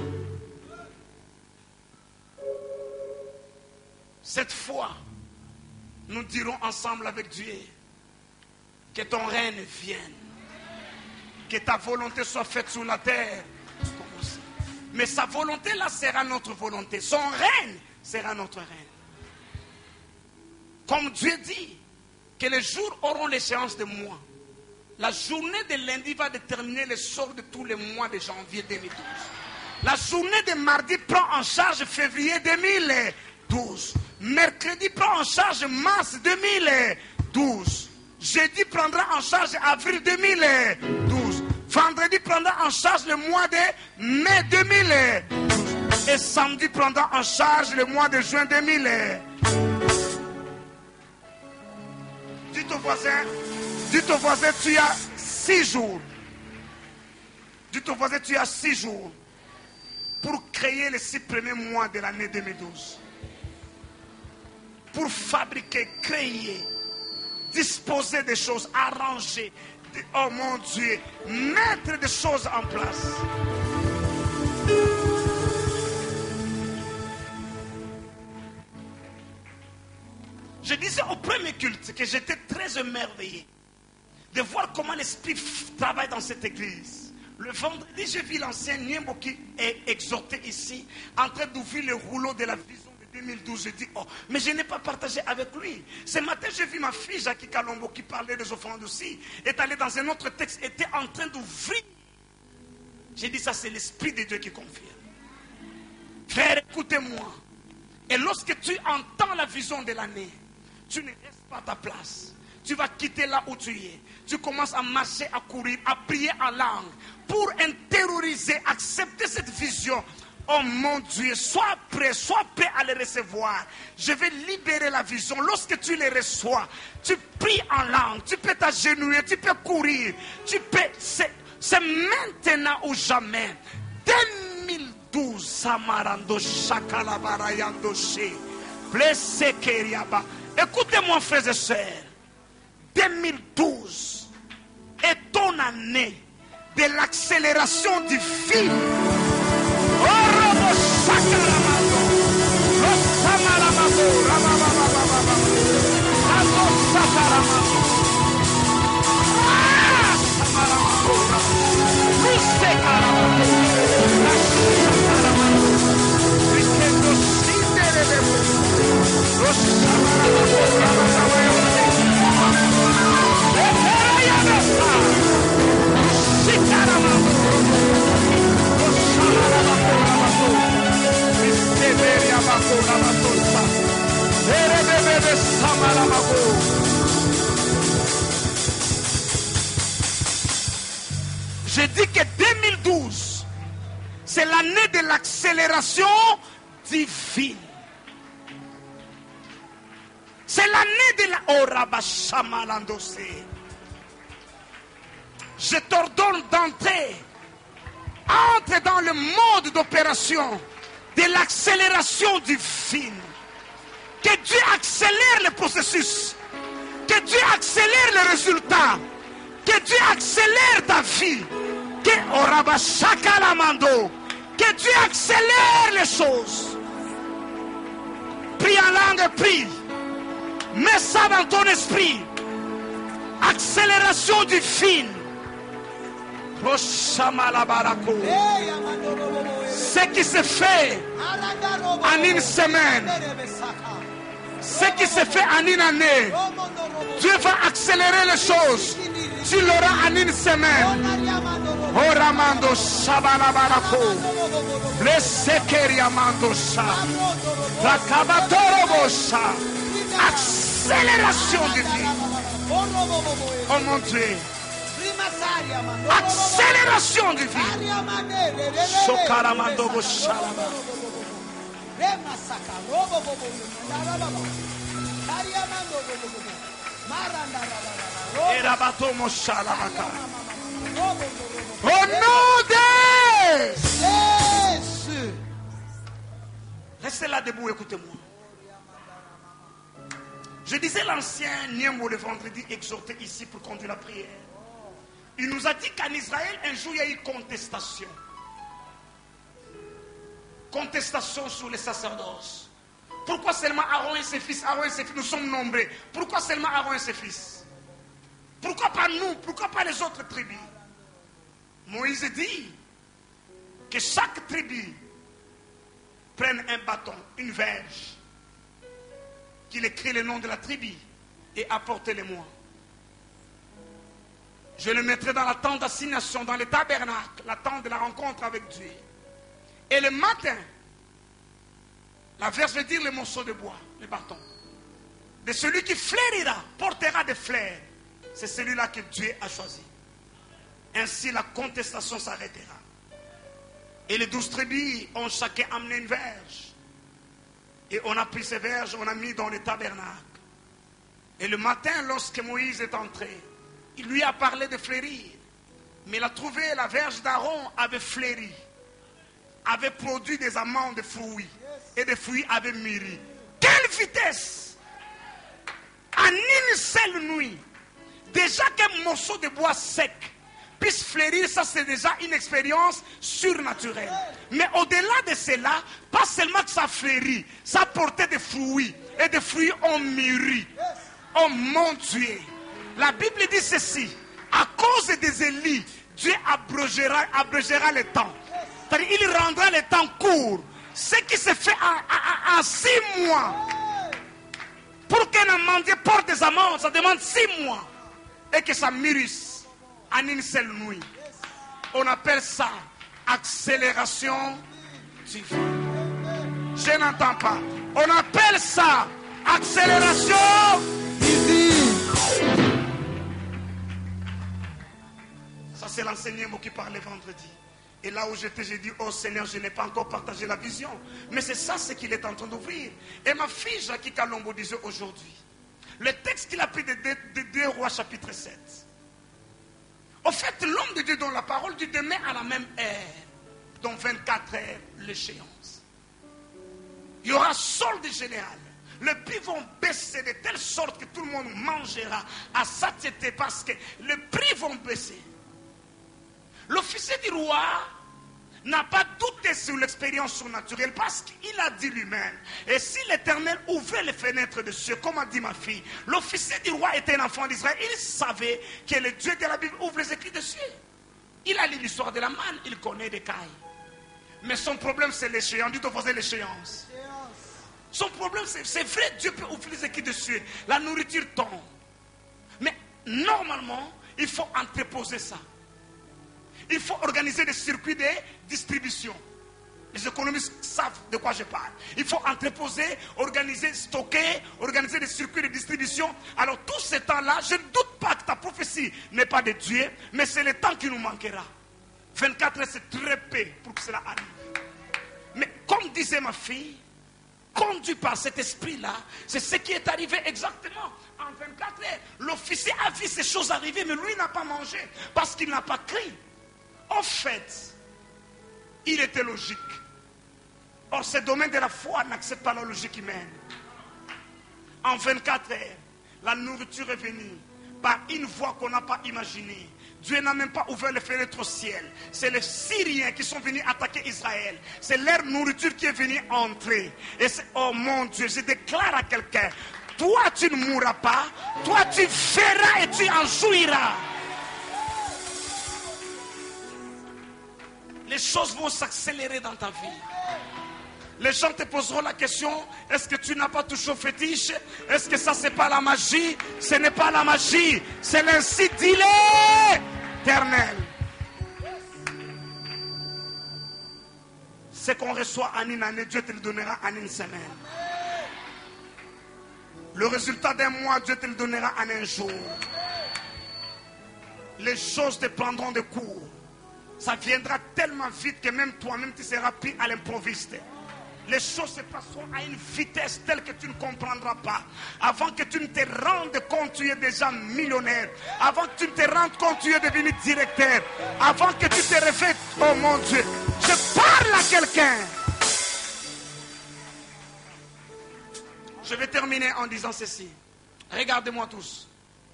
Cette fois, nous dirons ensemble avec Dieu que ton règne vienne, que ta volonté soit faite sur la terre. Mais sa volonté là sera notre volonté. Son règne sera notre règne. Comme Dieu dit que les jours auront l'échéance de mois. La journée de lundi va déterminer le sort de tous les mois de janvier 2012. La journée de mardi prend en charge février 2012. Mercredi prend en charge mars 2012. Jeudi prendra en charge avril 2012. Vendredi prendra en charge le mois de mai 2000. Et samedi prendra en charge le mois de juin 2000. Dis ton voisin, tu as 6 jours. Dis ton voisin, tu as 6 jours pour créer les 6 premiers mois de l'année 2012. Pour fabriquer, créer, disposer des choses, arranger, oh mon Dieu, mettre des choses en place. Je disais au premier culte que j'étais très émerveillé de voir comment l'Esprit travaille dans cette église. Le vendredi, j'ai vu l'ancien Niembo qui est exhorté ici, en train d'ouvrir le rouleau de la vision de 2012. Je dis, oh, mais je n'ai pas partagé avec lui. Ce matin, j'ai vu ma fille, Jackie Kalombo, qui parlait des offrandes aussi, est allée dans un autre texte, était en train d'ouvrir. J'ai dit, ça c'est l'Esprit de Dieu qui confirme. Frère, écoutez-moi. Et lorsque tu entends la vision de l'année, tu ne restes pas à ta place. Tu vas quitter là où tu es. Tu commences à marcher, à courir, à prier en langue pour intérioriser, accepter cette vision. Oh mon Dieu, sois prêt à le recevoir. Je vais libérer la vision. Lorsque tu les reçois, tu pries en langue, tu peux t'agenouiller, tu peux courir. C'est maintenant ou jamais. 2012, Samarando Shakalabarayando She. Blessé Keriaba. Écoutez-moi, frères et sœurs. 2012 est ton année de l'accélération divine. Je dis que 2012, c'est l'année de l'accélération divine. C'est l'année de la Orabashamalandose. Je t'ordonne d'entrer. Entre dans le mode d'opération de l'accélération divine. Que Dieu accélère le processus. Que Dieu accélère les résultats. Que Dieu accélère ta vie. Que Dieu accélère les choses. Prie en langue, prie. Mets ça dans ton esprit. Accélération divine. Ce qui se fait en une semaine, ce qui se fait en une année, Dieu va accélérer les choses. Tu l'auras en une semaine. Oramando Shabalabarako, Blesekeriamando Sha, Rakabatorobosha, accélération divine. Oh mon Dieu. Accélération divine. Sokaramando Boshalama. Erabato Moshalamaka. Au nom de Jésus. Restez là debout, écoutez-moi. Je disais l'ancien Niembo le vendredi exhorté ici pour conduire la prière. Il nous a dit qu'en Israël, un jour, il y a eu contestation. Contestation sur les sacerdoces. Pourquoi seulement Aaron et ses fils? Aaron et ses fils, nous sommes nombreux. Pourquoi seulement Aaron et ses fils? Pourquoi pas nous? Pourquoi pas les autres tribus? Moïse dit que chaque tribu prenne un bâton, une verge, qu'il écrit le nom de la tribu et apportez-le-moi. Je le mettrai dans la tente d'assignation, dans le tabernacle, la tente de la rencontre avec Dieu. Et le matin, la verge veut dire le morceau de bois, le bâton. De celui qui fleurira, portera des fleurs. C'est celui-là que Dieu a choisi. Ainsi la contestation s'arrêtera. Et les 12 tribus ont chacun amené une verge. Et on a pris ces verges, on a mis dans le tabernacle. Et le matin, lorsque Moïse est entré, il lui a parlé de fleurir. Mais il a trouvé la verge d'Aaron avait fleuri, avait produit des amandes de fruits. Et des fruits avaient mûri. Quelle vitesse! En une seule nuit, déjà qu'un morceau de bois sec puisse fleurir, ça c'est déjà une expérience surnaturelle. Mais au-delà de cela, pas seulement que ça fleurit, ça portait des fruits. Et des fruits ont mûri. Oh mon Dieu! La Bible dit ceci: à cause des Élis, Dieu abrégera le temps. C'est-à-dire, il rendra le temps court. Ce qui se fait en 6 mois. Pour qu'un amandier porte des amandes, ça demande 6 mois. Et que ça mûrisse en une seule nuit. On appelle ça accélération divine. Je n'entends pas. On appelle ça accélération divine. Ça, c'est l'enseignant qui parlait vendredi. Et là où j'étais, j'ai dit, oh Seigneur, je n'ai pas encore partagé la vision. Mais c'est ça ce qu'il est en train d'ouvrir. Et ma fille Jackie Kalombo disait aujourd'hui, le texte qu'il a pris de 2 Rois chapitre 7. En fait, l'homme de Dieu donne la parole du demain à la même heure. Dans 24 heures, l'échéance. Il y aura solde général. Les prix vont baisser de telle sorte que tout le monde mangera à satiété parce que les prix vont baisser. L'officier du roi n'a pas douté sur l'expérience surnaturelle parce qu'il a dit lui-même. Et si l'Éternel ouvrait les fenêtres de cieux, comme a dit ma fille, l'officier du roi était un enfant d'Israël. Il savait que le Dieu de la Bible ouvre les écrits de cieux. Il a lu l'histoire de la manne, il connaît des cailles. Mais son problème c'est l'échéance. Dites au voisin l'échéance. Son problème c'est vrai, Dieu peut ouvrir les écrits de cieux. La nourriture tombe. Mais normalement, il faut entreposer ça. Il faut organiser des circuits de distribution. Les économistes savent de quoi je parle. Il faut entreposer, organiser, stocker, organiser des circuits de distribution. Alors tout ce temps-là, je ne doute pas que ta prophétie n'est pas de Dieu, mais c'est le temps qui nous manquera. 24 heures, c'est très peu pour que cela arrive. Mais comme disait ma fille, conduit par cet esprit-là, c'est ce qui est arrivé exactement. En 24 heures, l'officier a vu ces choses arriver, mais lui n'a pas mangé parce qu'il n'a pas crié. En fait, il était logique. Or, ce domaine de la foi n'accepte pas la logique humaine. En 24 heures, la nourriture est venue par une voie qu'on n'a pas imaginée. Dieu n'a même pas ouvert les fenêtres au ciel. C'est les Syriens qui sont venus attaquer Israël. C'est leur nourriture qui est venue entrer. Et c'est, oh mon Dieu, je déclare à quelqu'un, toi tu ne mourras pas, toi tu verras et tu en jouiras. Les choses vont s'accélérer dans ta vie. Les gens te poseront la question, est-ce que tu n'as pas toujours fétiche? Est-ce que ça c'est pas la magie? Ce n'est pas la magie, c'est l'ainsi dit l'Éternel. Ce qu'on reçoit en une année, Dieu te le donnera en une semaine. Le résultat d'un mois, Dieu te le donnera en un jour. Les choses te prendront de court. Ça viendra tellement vite que même toi-même tu seras pris à l'improviste. Les choses se passeront à une vitesse telle que tu ne comprendras pas. Avant que tu ne te rendes compte, tu es déjà millionnaire. Avant que tu ne te rendes compte, tu es devenu directeur. Avant que tu te réveilles, oh mon Dieu, je parle à quelqu'un. Je vais terminer en disant ceci. Regardez-moi tous.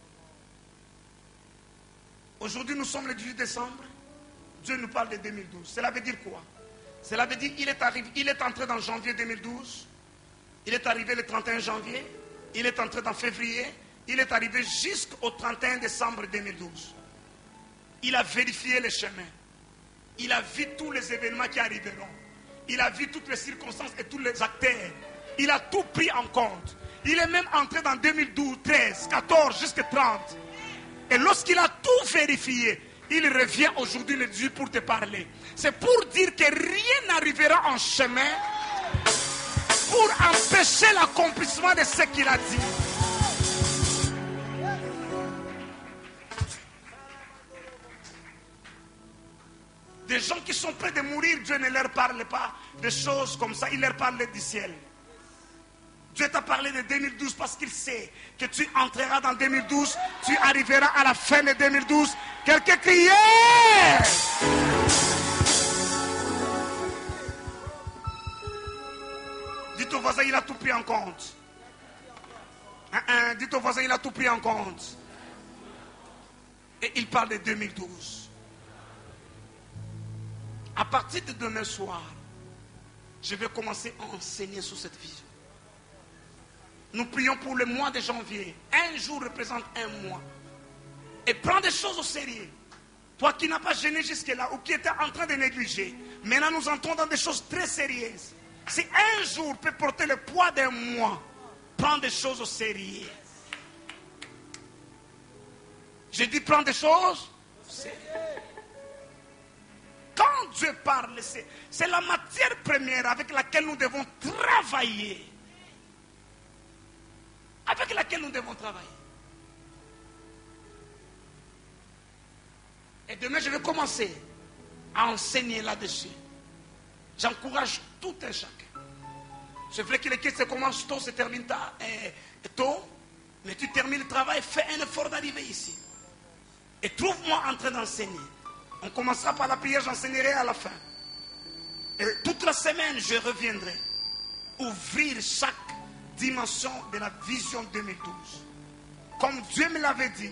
Aujourd'hui, nous sommes le 18 décembre. Dieu nous parle de 2012. Cela veut dire quoi? Cela veut dire qu'il est entré dans janvier 2012. Il est arrivé le 31 janvier. Il est entré dans février. Il est arrivé jusqu'au 31 décembre 2012. Il a vérifié les chemins. Il a vu tous les événements qui arriveront. Il a vu toutes les circonstances et tous les acteurs. Il a tout pris en compte. Il est même entré dans 2012, 13, 14, jusqu'à 30. Et lorsqu'il a tout vérifié, il revient aujourd'hui le Dieu pour te parler. C'est pour dire que rien n'arrivera en chemin pour empêcher l'accomplissement de ce qu'il a dit. Des gens qui sont près de mourir, Dieu ne leur parle pas de choses comme ça, il leur parle du ciel. Dieu t'a parlé de 2012 parce qu'il sait que tu entreras dans 2012, tu arriveras à la fin de 2012. Quelqu'un criait! Dites au voisin, il a tout pris en compte. Dites au voisin, il a tout pris en compte. Et il parle de 2012. À partir de demain soir, je vais commencer à enseigner sur cette vision. Nous prions pour le mois de janvier. Un jour représente un mois. Et prends des choses au sérieux. Toi qui n'as pas gêné jusque-là ou qui étais en train de négliger, maintenant nous entrons dans des choses très sérieuses. Si un jour peut porter le poids d'un mois, prends des choses au sérieux. J'ai dit prends des choses au sérieux. Quand Dieu parle, c'est la matière première avec laquelle nous devons travailler. Avec laquelle nous devons travailler. Et demain, je vais commencer à enseigner là-dessus. J'encourage tout un chacun. C'est vrai que les quêtes se commencent tôt, se terminent tôt, mais tu termines le travail, fais un effort d'arriver ici. Et trouve-moi en train d'enseigner. On commencera par la prière, j'enseignerai à la fin. Et toute la semaine, je reviendrai ouvrir chaque dimension de la vision 2012. Comme Dieu me l'avait dit,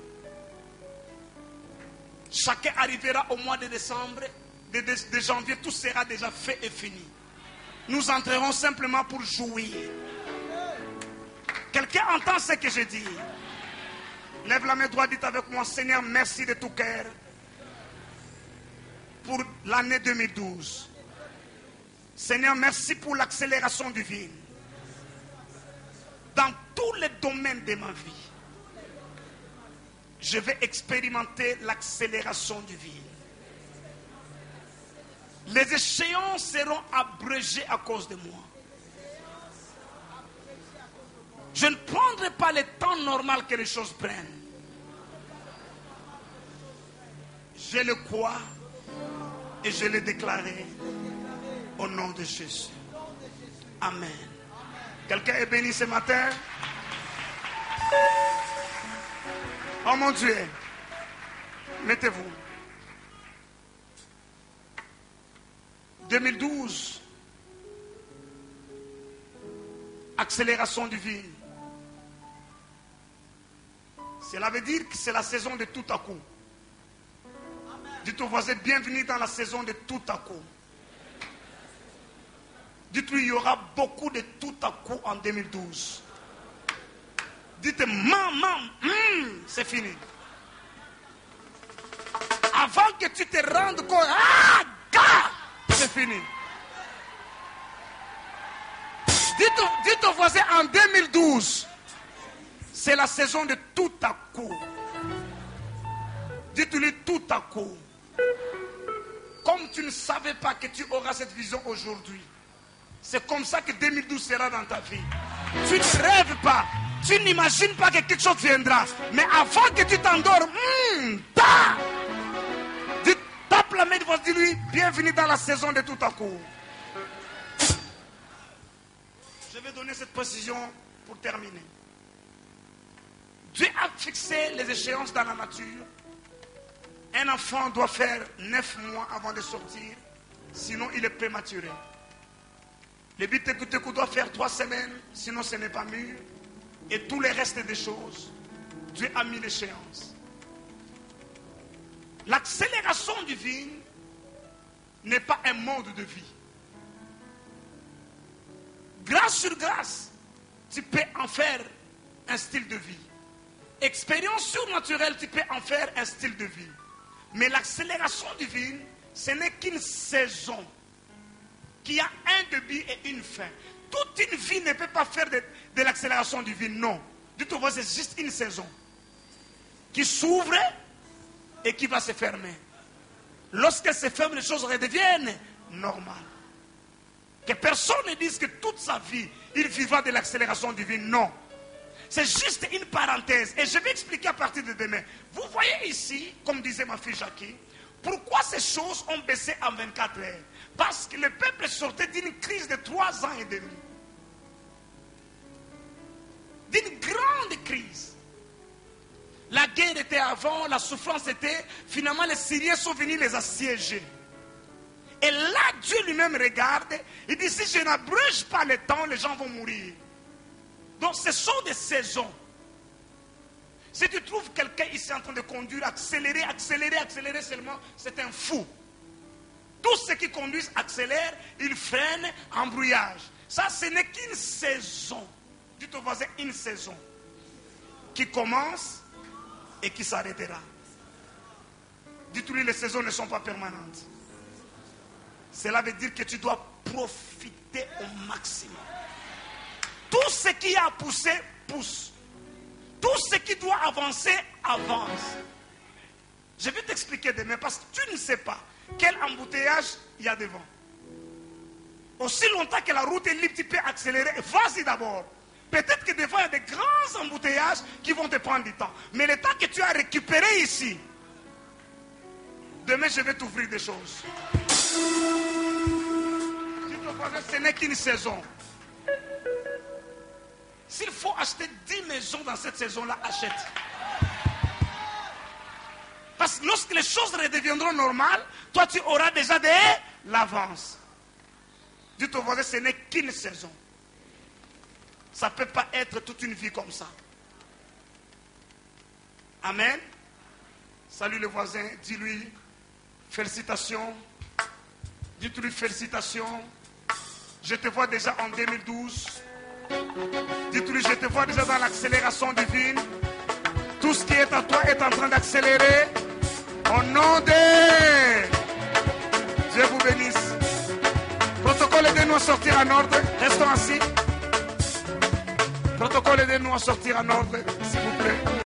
chacun arrivera au mois de décembre, de janvier, tout sera déjà fait et fini. Nous entrerons simplement pour jouir. Quelqu'un entend ce que je dis? Lève la main droite, dites avec moi, Seigneur, merci de tout cœur pour l'année 2012. Seigneur, merci pour l'accélération divine dans tous les domaines de ma vie. Je vais expérimenter l'accélération divine. Les échéances seront abrégées à cause de moi. Je ne prendrai pas le temps normal que les choses prennent. Je le crois et je le déclarerai au nom de Jésus. Amen. Quelqu'un est béni ce matin? Oh mon Dieu. Mettez-vous. 2012. Accélération divine. Cela veut dire que c'est la saison de tout à coup. Dites au voisin, bienvenue dans la saison de tout à coup. Dites-lui, il y aura beaucoup de tout à coup en 2012. Dites, maman, c'est fini. Avant que tu te rendes compte, c'est fini. Dites au voisin, en 2012, c'est la saison de tout à coup. Dites-lui tout à coup. Comme tu ne savais pas que tu auras cette vision aujourd'hui, c'est comme ça que 2012 sera dans ta vie. Tu ne rêves pas, tu n'imagines pas que quelque chose viendra. Mais avant que tu t'endors, tape la main de voisin, dis-lui, bienvenue dans la saison de tout à coup. Je vais donner cette précision pour terminer. Dieu a fixé les échéances dans la nature. Un enfant doit faire 9 mois avant de sortir, sinon il est prématuré. Le biteku doit faire 3 semaines, sinon ce n'est pas mûr. Et tous les restes des choses, Dieu a mis l'échéance. L'accélération divine n'est pas un mode de vie. Grâce sur grâce, tu peux en faire un style de vie. Expérience surnaturelle, tu peux en faire un style de vie. Mais l'accélération divine, ce n'est qu'une saison qui a un début et une fin. Toute une vie ne peut pas faire de l'accélération divine, non. Dites-vous, c'est juste une saison qui s'ouvre et qui va se fermer. Lorsqu'elle se ferme, les choses redeviennent normales. Que personne ne dise que toute sa vie, il vivra de l'accélération divine, non. C'est juste une parenthèse. Et je vais expliquer à partir de demain. Vous voyez ici, comme disait ma fille Jackie, Pourquoi ces choses ont baissé en 24 heures? Parce que le peuple sortait d'une crise de 3 ans et demi. D'une grande crise. La guerre était avant, la souffrance était. Finalement, les Syriens sont venus les assiéger. Et là, Dieu lui-même regarde. Il dit, si je n'abrège pas le temps, les gens vont mourir. Donc, ce sont des saisons. Si tu trouves quelqu'un ici en train de conduire, accélérer seulement, c'est un fou. Tous ceux qui conduisent accélèrent, ils freinent, embrouillage. Ça, ce n'est qu'une saison. Dites au voisin, une saison. Qui commence et qui s'arrêtera. Dites-lui, les saisons ne sont pas permanentes. Cela veut dire que tu dois profiter au maximum. Tout ce qui a poussé, pousse. Tout ce qui doit avancer, avance. Je vais t'expliquer demain parce que tu ne sais pas quel embouteillage il y a devant. Aussi longtemps que la route est libre, tu peux accélérer. Vas-y d'abord. Peut-être que devant il y a des grands embouteillages qui vont te prendre du temps. Mais le temps que tu as récupéré ici, demain je vais t'ouvrir des choses. Ce n'est qu'une saison. S'il faut acheter 10 maisons dans cette saison-là, achète. Parce que lorsque les choses redeviendront normales, toi tu auras déjà de l'avance. Dites au voisin, ce n'est qu'une saison. Ça ne peut pas être toute une vie comme ça. Amen. Salut le voisin, dis-lui félicitations. Dites-lui félicitations. Je te vois déjà en 2012. Dites-lui, je te vois déjà dans l'accélération divine. Tout ce qui est à toi est en train d'accélérer. Au nom de Dieu vous bénisse. Protocole, aidez-nous à sortir en ordre. Restons assis. Protocole, aidez-nous à sortir en ordre, s'il vous plaît.